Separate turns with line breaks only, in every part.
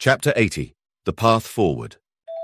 Chapter 80. The Path Forward.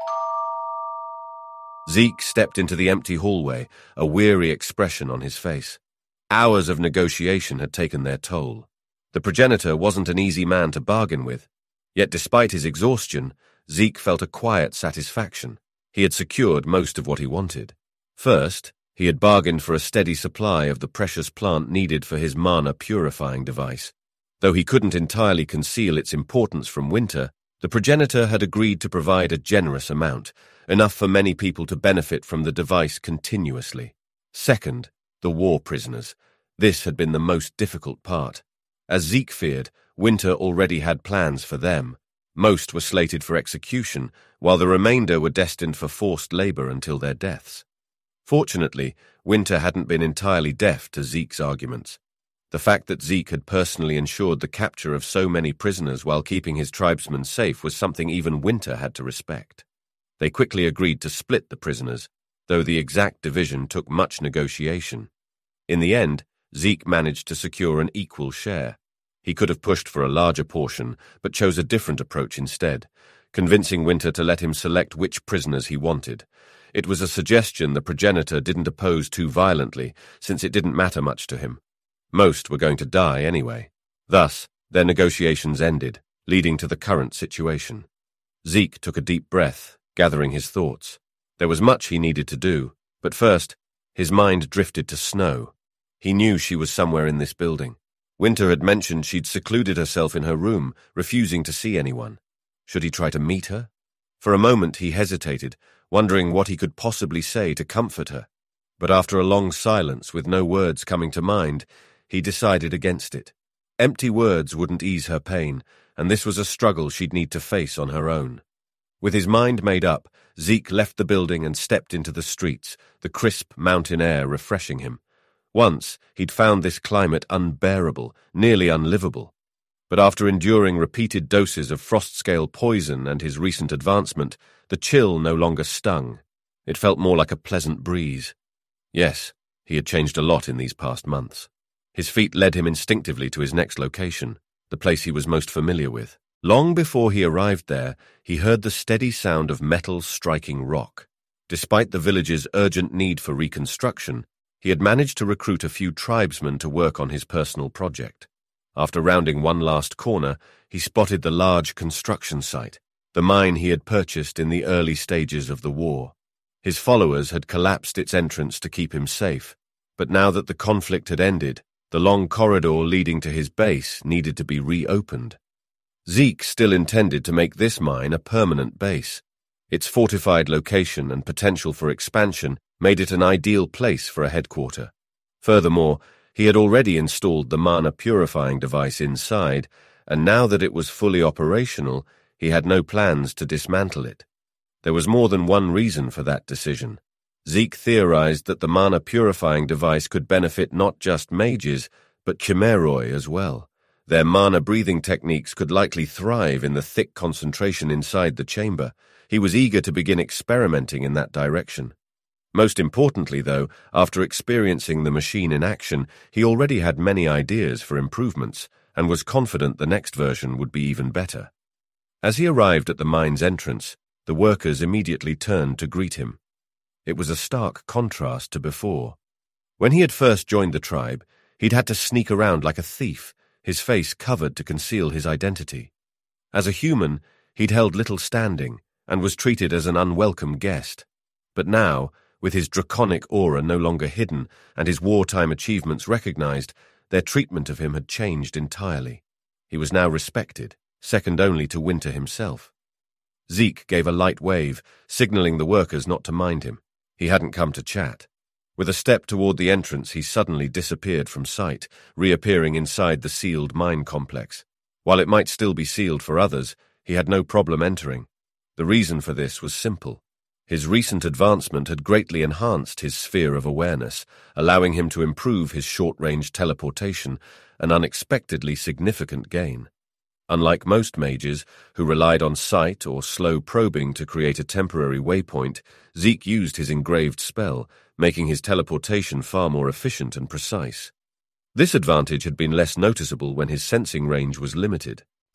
Zeke stepped into the empty hallway, a weary expression on his face. Hours of negotiation had taken their toll. The progenitor wasn't an easy man to bargain with. Yet despite his exhaustion, Zeke felt a quiet satisfaction. He had secured most of what he wanted. First, he had bargained for a steady supply of the precious plant needed for his mana purifying device. Though he couldn't entirely conceal its importance from Winter, the progenitor had agreed to provide a generous amount, enough for many people to benefit from the device continuously. Second, the war prisoners. This had been the most difficult part. As Zeke feared, Winter already had plans for them. Most were slated for execution, while the remainder were destined for forced labor until their deaths. Fortunately, Winter hadn't been entirely deaf to Zeke's arguments. The fact that Zeke had personally ensured the capture of so many prisoners while keeping his tribesmen safe was something even Winter had to respect. They quickly agreed to split the prisoners, though the exact division took much negotiation. In the end, Zeke managed to secure an equal share. He could have pushed for a larger portion, but chose a different approach instead, convincing Winter to let him select which prisoners he wanted. It was a suggestion the progenitor didn't oppose too violently, since it didn't matter much to him. Most were going to die anyway. Thus, their negotiations ended, leading to the current situation. Zeke took a deep breath, gathering his thoughts. There was much he needed to do, but first, his mind drifted to Snow. He knew she was somewhere in this building. Winter had mentioned she'd secluded herself in her room, refusing to see anyone. Should he try to meet her? For a moment he hesitated, wondering what he could possibly say to comfort her. But after a long silence with no words coming to mind, he decided against it. Empty words wouldn't ease her pain, and this was a struggle she'd need to face on her own. With his mind made up, Zeke left the building and stepped into the streets, the crisp mountain air refreshing him. Once, he'd found this climate unbearable, nearly unlivable. But after enduring repeated doses of frost-scale poison and his recent advancement, the chill no longer stung. It felt more like a pleasant breeze. Yes, he had changed a lot in these past months. His feet led him instinctively to his next location, the place he was most familiar with. Long before he arrived there, he heard the steady sound of metal striking rock. Despite the village's urgent need for reconstruction, he had managed to recruit a few tribesmen to work on his personal project. After rounding one last corner, he spotted the large construction site, the mine he had purchased in the early stages of the war. His followers had collapsed its entrance to keep him safe, but now that the conflict had ended, the long corridor leading to his base needed to be reopened. Zeke still intended to make this mine a permanent base. Its fortified location and potential for expansion made it an ideal place for a headquarter. Furthermore, he had already installed the mana purifying device inside, and now that it was fully operational, he had no plans to dismantle it. There was more than one reason for that decision. Zeke theorized that the mana purifying device could benefit not just mages, but Chimeroi as well. Their mana breathing techniques could likely thrive in the thick concentration inside the chamber. He was eager to begin experimenting in that direction. Most importantly, though, after experiencing the machine in action, he already had many ideas for improvements, and was confident the next version would be even better. As he arrived at the mine's entrance, the workers immediately turned to greet him. It was a stark contrast to before. When he had first joined the tribe, he'd had to sneak around like a thief, his face covered to conceal his identity. As a human, he'd held little standing, and was treated as an unwelcome guest. But now, with his draconic aura no longer hidden and his wartime achievements recognized, their treatment of him had changed entirely. He was now respected, second only to Winter himself. Zeke gave a light wave, signaling the workers not to mind him. He hadn't come to chat. With a step toward the entrance, he suddenly disappeared from sight, reappearing inside the sealed mine complex. While it might still be sealed for others, he had no problem entering. The reason for this was simple. His recent advancement had greatly enhanced his sphere of awareness, allowing him to improve his short-range teleportation, an unexpectedly significant gain. Unlike most mages, who relied on sight or slow probing to create a temporary waypoint, Zeke used his engraved spell, making his teleportation far more efficient and precise. This advantage had been less noticeable when his sensing range was limited,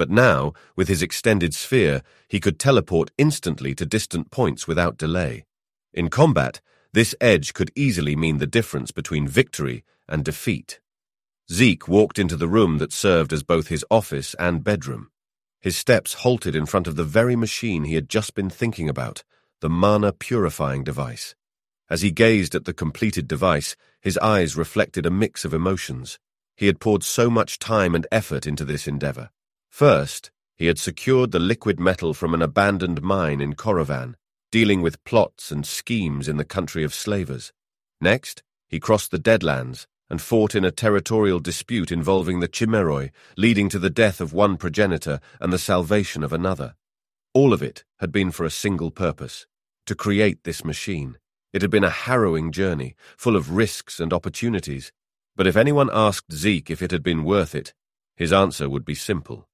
But now, with his extended sphere, he could teleport instantly to distant points without delay. In combat, this edge could easily mean the difference between victory and defeat. Zeke walked into the room that served as both his office and bedroom. His steps halted in front of the very machine he had just been thinking about, the mana purifying device. As he gazed at the completed device, his eyes reflected a mix of emotions. He had poured so much time and effort into this endeavor. First, he had secured the liquid metal from an abandoned mine in Corovan, dealing with plots and schemes in the country of slavers. Next, he crossed the Deadlands and fought in a territorial dispute involving the Chimeroi, leading to the death of one progenitor and the salvation of another. All of it had been for a single purpose: to create this machine. It had been a harrowing journey, full of risks and opportunities. But if anyone asked Zeke if it had been worth it, his answer would be simple: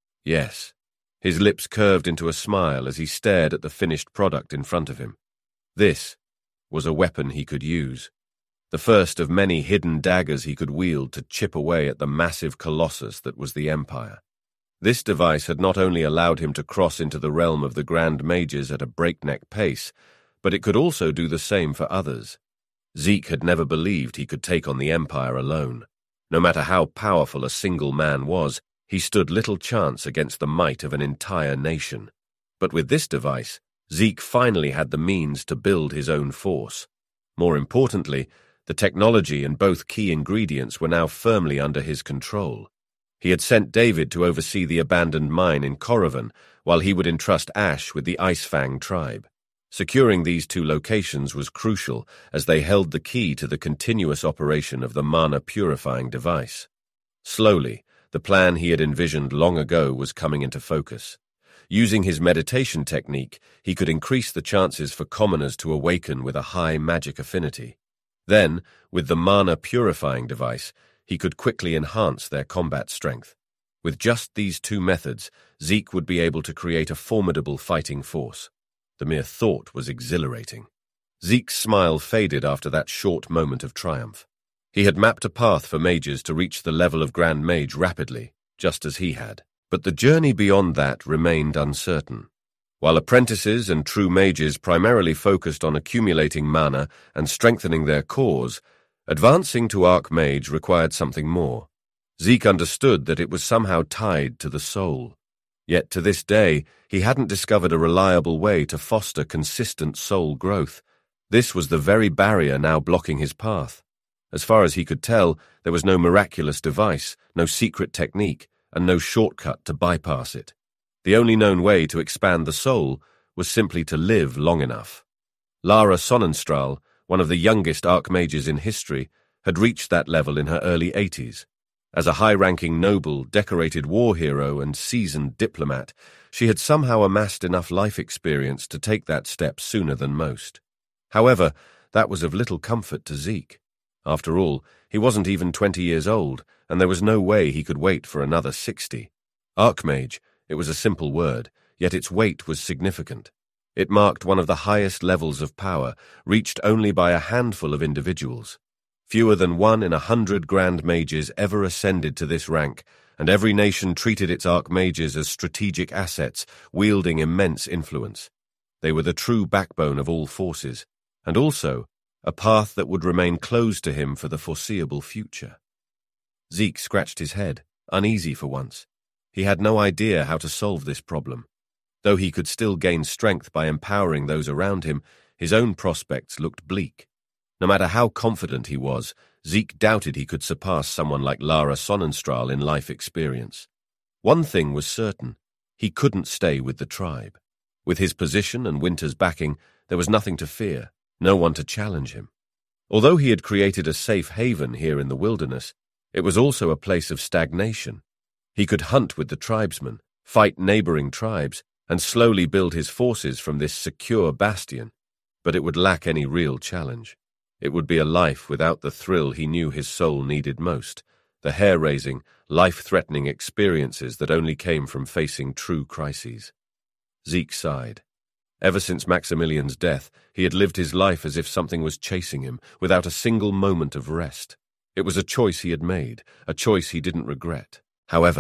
yes. His lips curved into a smile as he stared at the finished product in front of him. This was a weapon he could use. The first of many hidden daggers he could wield to chip away at the massive colossus that was the Empire. This device had not only allowed him to cross into the realm of the Grand Mages at a breakneck pace, but it could also do the same for others. Zeke had never believed he could take on the Empire alone. No matter how powerful a single man was, he stood little chance against the might of an entire nation. But with this device, Zeke finally had the means to build his own force. More importantly, the technology and both key ingredients were now firmly under his control. He had sent David to oversee the abandoned mine in Corovan, while he would entrust Ash with the Icefang tribe. Securing these two locations was crucial, as they held the key to the continuous operation of the mana-purifying device. Slowly, the plan he had envisioned long ago was coming into focus. Using his meditation technique, he could increase the chances for commoners to awaken with a high magic affinity. Then, with the mana-purifying device, he could quickly enhance their combat strength. With just these two methods, Zeke would be able to create a formidable fighting force. The mere thought was exhilarating. Zeke's smile faded after that short moment of triumph. He had mapped a path for mages to reach the level of Grand Mage rapidly, just as he had. But the journey beyond that remained uncertain. While apprentices and true mages primarily focused on accumulating mana and strengthening their cores, advancing to Archmage required something more. Zeke understood that it was somehow tied to the soul. Yet to this day, he hadn't discovered a reliable way to foster consistent soul growth. This was the very barrier now blocking his path. As far as he could tell, there was no miraculous device, no secret technique, and no shortcut to bypass it. The only known way to expand the soul was simply to live long enough. Lara Sonnenstrahl, one of the youngest archmages in history, had reached that level in her early 80s. As a high-ranking noble, decorated war hero, and seasoned diplomat, she had somehow amassed enough life experience to take that step sooner than most. However, that was of little comfort to Zeke. After all, he wasn't even 20 years old, and there was no way he could wait for another 60. Archmage, it was a simple word, yet its weight was significant. It marked one of the highest levels of power, reached only by a handful of individuals. Fewer than 1 in 100 Grand Mages ever ascended to this rank, and every nation treated its Archmages as strategic assets, wielding immense influence. They were the true backbone of all forces, and also a path that would remain closed to him for the foreseeable future. Zeke scratched his head, uneasy for once. He had no idea how to solve this problem. Though he could still gain strength by empowering those around him, his own prospects looked bleak. No matter how confident he was, Zeke doubted he could surpass someone like Lara Sonnenstrahl in life experience. One thing was certain: he couldn't stay with the tribe. With his position and Winter's backing, there was nothing to fear, no one to challenge him. Although he had created a safe haven here in the wilderness, it was also a place of stagnation. He could hunt with the tribesmen, fight neighboring tribes, and slowly build his forces from this secure bastion, but it would lack any real challenge. It would be a life without the thrill he knew his soul needed most, the hair-raising, life-threatening experiences that only came from facing true crises. Zeke sighed. Ever since Maximilian's death, he had lived his life as if something was chasing him, without a single moment of rest. It was a choice he had made, a choice he didn't regret. However,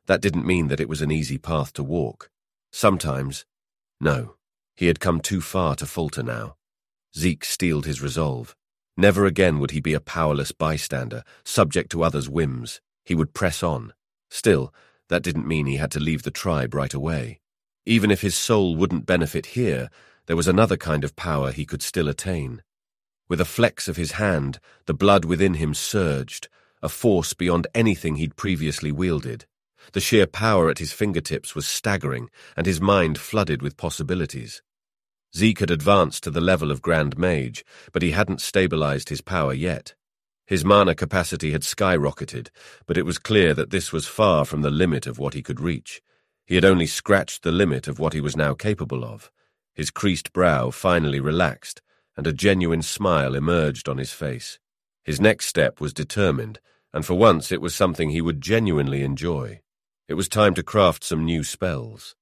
That didn't mean that it was an easy path to walk. Sometimes, no, he had come too far to falter now. Zeke steeled his resolve. Never again would he be a powerless bystander, subject to others' whims. He would press on. Still, that didn't mean he had to leave the tribe right away. Even if his soul wouldn't benefit here, there was another kind of power he could still attain. With a flex of his hand, the blood within him surged, a force beyond anything he'd previously wielded. The sheer power at his fingertips was staggering, and his mind flooded with possibilities. Zeke had advanced to the level of Grand Mage, but he hadn't stabilized his power yet. His mana capacity had skyrocketed, but it was clear that this was far from the limit of what he could reach. He had only scratched the limit of what he was now capable of. His creased brow finally relaxed, and a genuine smile emerged on his face. His next step was determined, and for once it was something he would genuinely enjoy. It was time to craft some new spells.